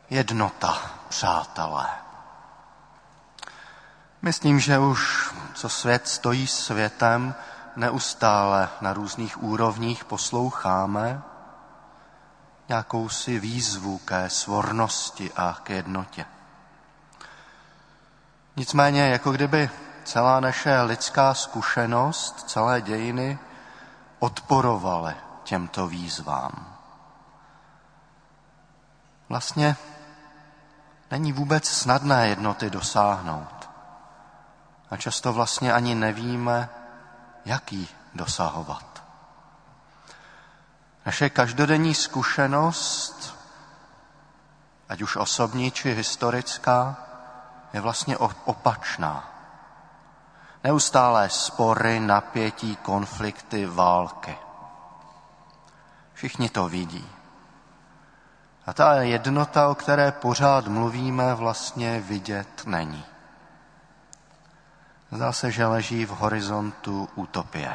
Jednota, přátelé. Myslím, že už co svět stojí světem, neustále na různých úrovních posloucháme nějakousi výzvu ke svornosti a k jednotě. Nicméně, jako kdyby celá naše lidská zkušenost, celé dějiny odporovaly těmto výzvám. Vlastně není vůbec snadné jednoty dosáhnout. A často vlastně ani nevíme, jak ji dosahovat. Naše každodenní zkušenost, ať už osobní či historická, je vlastně opačná. Neustálé spory, napětí, konflikty, války. Všichni to vidí. A ta jednota, o které pořád mluvíme, vlastně vidět není. Zdá se, že leží v horizontu utopie.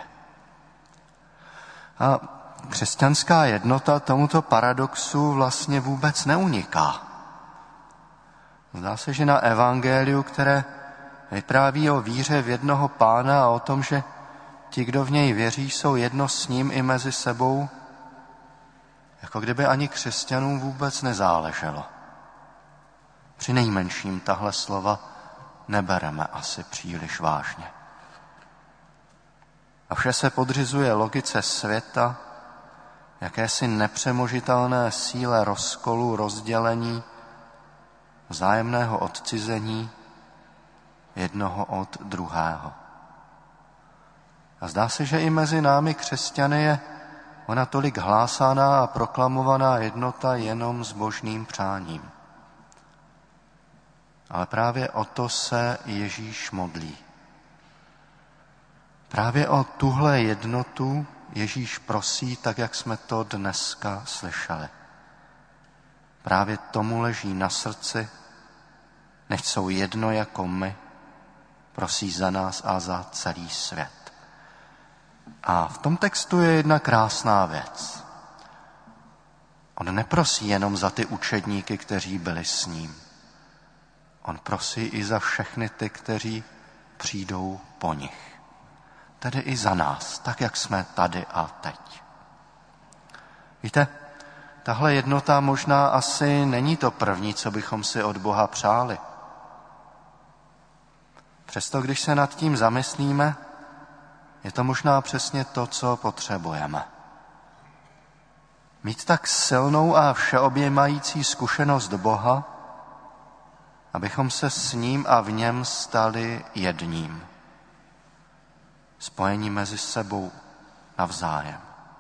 A křesťanská jednota tomuto paradoxu vlastně vůbec neuniká. Zdá se, že na evangeliu, které vypráví o víře v jednoho Pána a o tom, že ti, kdo v něj věří, jsou jedno s ním i mezi sebou, jako kdyby ani křesťanům vůbec nezáleželo. Přinejmenším tahle slova nebereme asi příliš vážně. A vše se podřizuje logice světa, jakési nepřemožitelné síle rozkolu, rozdělení, vzájemného odcizení jednoho od druhého. A zdá se, že i mezi námi křesťany je ona tolik hlásaná a proklamovaná jednota jenom zbožným přáním. Ale právě o to se Ježíš modlí. Právě o tuhle jednotu Ježíš prosí, tak jak jsme to dneska slyšeli. Právě tomu leží na srdci, nechť jsou jedno jako my, prosí za nás a za celý svět. A v tom textu je jedna krásná věc. On neprosí jenom za ty učedníky, kteří byli s ním. On prosí i za všechny ty, kteří přijdou po nich. Tedy i za nás, tak jak jsme tady a teď. Víte, tahle jednota možná asi není to první, co bychom si od Boha přáli. Přesto, když se nad tím zamyslíme, je to možná přesně to, co potřebujeme. Mít tak silnou a všeobjímající zkušenost Boha, abychom se s ním a v něm stali jedním. Spojení mezi sebou navzájem.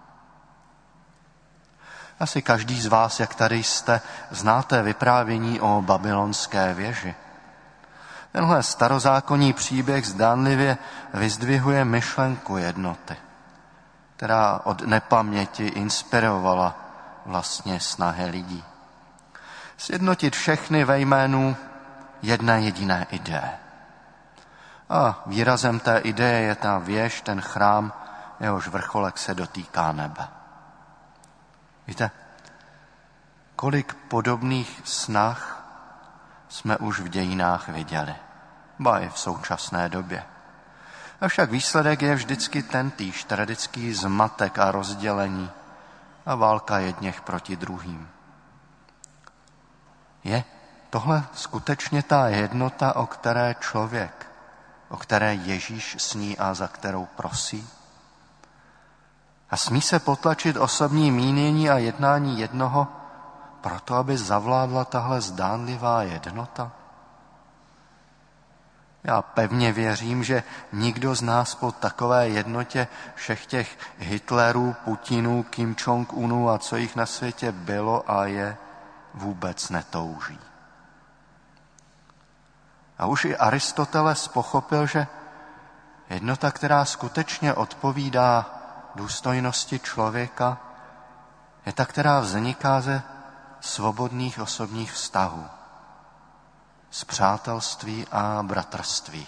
Asi každý z vás, jak tady jste, znáte vyprávění o babylonské věži. Tenhle starozákonní příběh zdánlivě vyzdvihuje myšlenku jednoty, která od nepaměti inspirovala vlastně snahy lidí. Sjednotit všechny ve jménu jedné jediné ideje. A výrazem té ideje je ta věž, ten chrám, jehož vrcholek se dotýká nebe. Víte, kolik podobných snah jsme už v dějinách viděli, ba i v současné době. Avšak výsledek je vždycky tentýž, tradický zmatek a rozdělení a válka jedněch proti druhým. Je tohle skutečně ta jednota, o které člověk, o které Ježíš sní a za kterou prosí? A smí se potlačit osobní mínění a jednání jednoho, proto aby zavládla tahle zdánlivá jednota? Já pevně věřím, že nikdo z nás po takové jednotě všech těch Hitlerů, Putinů, Kim Jong-unů a co jich na světě bylo a je, vůbec netouží. A už i Aristoteles pochopil, že jednota, která skutečně odpovídá důstojnosti člověka, je ta, která vzniká ze svobodných osobních vztahů, z přátelství a bratrství.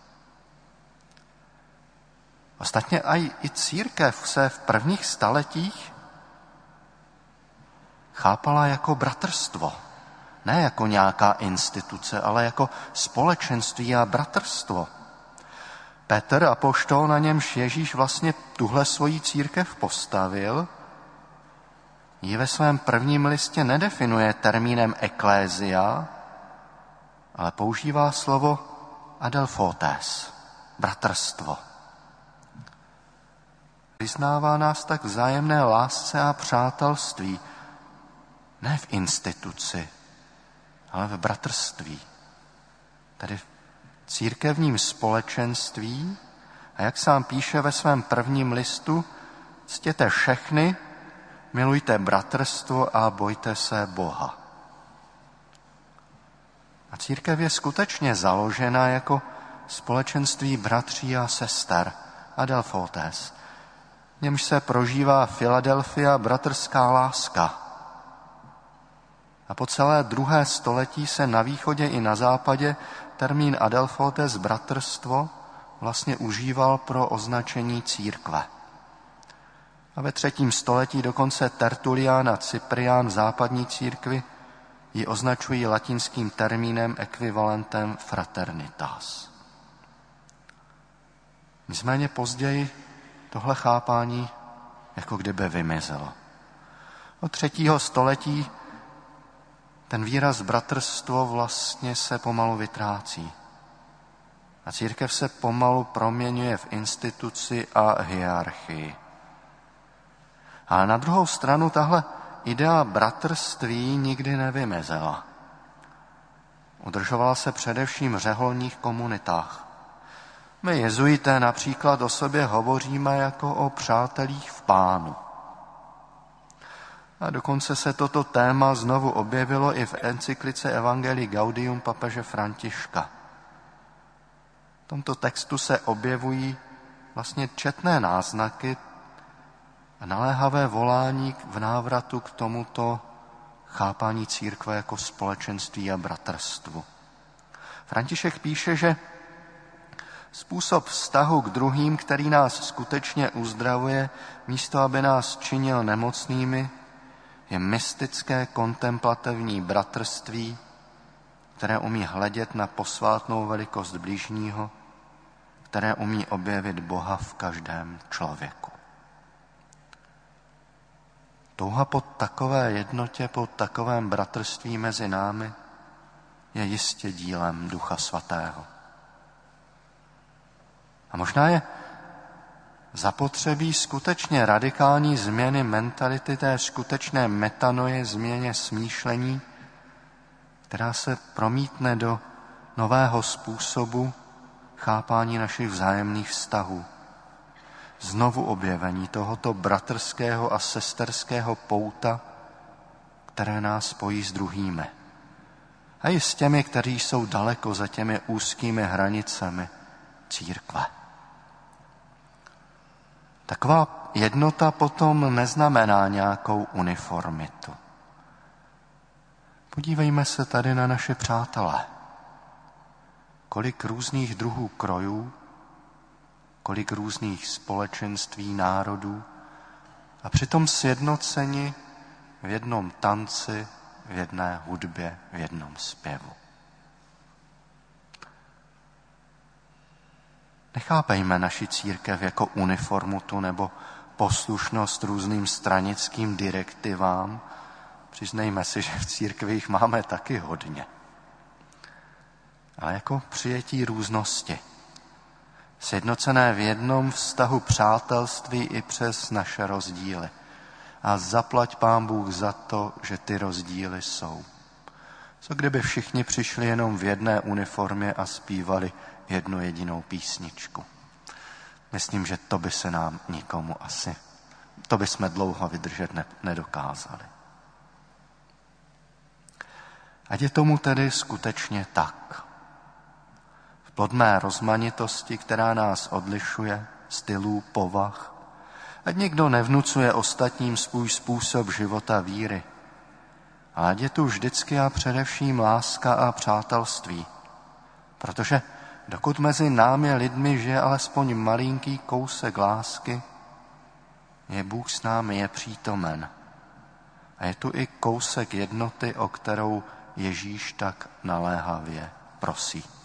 Ostatně i církev se v prvních staletích chápala jako bratrstvo, Ne jako nějaká instituce, ale jako společenství a bratrstvo. Petr apoštol, na němž Ježíš vlastně tuhle svoji církev postavil, ji ve svém prvním listě nedefinuje termínem eklézia, ale používá slovo adelphotes, bratrstvo. Vyznává nás tak vzájemné lásce a přátelství, ne v instituci, ale v bratrství, tedy v církevním společenství. A jak sám píše ve svém prvním listu, ctěte všechny, milujte bratrstvo a bojte se Boha. A církev je skutečně založena jako společenství bratří a sester, adelphotes. V němž se prožívá Filadelfia bratrská láska. A po celé 2. století se na východě i na západě termín adelphotes, bratrstvo, vlastně užíval pro označení církve. A ve 3. století dokonce Tertulián a Cyprián v západní církvi ji označují latinským termínem ekvivalentem fraternitas. Nicméně později tohle chápání jako kdyby vymizelo. Od 3. století ten výraz bratrstvo vlastně se pomalu vytrácí. A církev se pomalu proměňuje v instituci a hierarchii. Ale na druhou stranu tahle idea bratrství nikdy nevymizela. Udržovala se především v řeholních komunitách. My jezuité například o sobě hovoříme jako o přátelích v Pánu. A dokonce se toto téma znovu objevilo i v encyklice Evangelii Gaudium papeže Františka. V tomto textu se objevují vlastně četné náznaky a naléhavé volání v návratu k tomuto chápání církve jako společenství a bratrstvu. František píše, že způsob vztahu k druhým, který nás skutečně uzdravuje, místo aby nás činil nemocnými, je mystické kontemplativní bratrství, které umí hledět na posvátnou velikost bližního, které umí objevit Boha v každém člověku. Touha po takové jednotě, po takovém bratrství mezi námi je jistě dílem Ducha Svatého. A možná je zapotřebí skutečně radikální změny mentality, té skutečné metanoje, změně smýšlení, která se promítne do nového způsobu chápání našich vzájemných vztahů. Znovu objevení tohoto bratrského a sesterského pouta, které nás spojí s druhými. A i s těmi, kteří jsou daleko za těmi úzkými hranicemi církve. Taková jednota potom neznamená nějakou uniformitu. Podívejme se tady na naše přátelé. Kolik různých druhů krojů, kolik různých společenství, národů a přitom sjednoceni v jednom tanci, v jedné hudbě, v jednom zpěvu. Nechápejme naši církev jako uniformutu nebo poslušnost různým stranickým direktivám. Přiznejme si, že v církvích máme taky hodně. Ale jako přijetí různosti. Sjednocené v jednom vztahu přátelství i přes naše rozdíly. A zaplať Pán Bůh za to, že ty rozdíly jsou. Co kdyby všichni přišli jenom v jedné uniformě a zpívali jednu jedinou písničku? Myslím, že to by se nám nikomu to by jsme dlouho vydržet nedokázali. Ať je tomu tedy skutečně tak. V plodné rozmanitosti, která nás odlišuje, stylů, povah, ať nikdo nevnucuje ostatním svůj způsob života víry, ale ať je tu vždycky a především láska a přátelství, protože dokud mezi námi lidmi žije alespoň malinký kousek lásky, je Bůh s námi, je přítomen. A je tu i kousek jednoty, o kterou Ježíš tak naléhavě prosí.